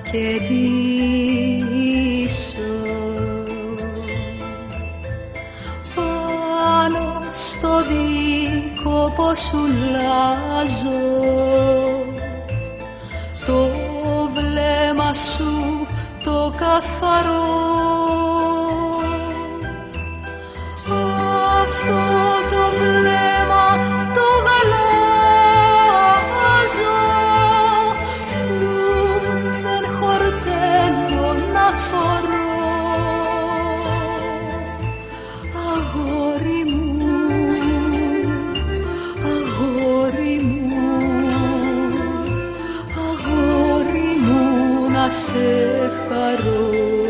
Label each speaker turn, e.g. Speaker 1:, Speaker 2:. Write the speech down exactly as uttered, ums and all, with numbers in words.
Speaker 1: κερδίσω. Πάνω στο δίκοπο σου λάζω, το βλέμμα σου το καθαρό. Αυτό το βλέμμα το γαλάζω, που δεν χορταίνω να φορώ. Αγόρι μου, αγόρι μου, αγόρι μου, να σε χαρώ.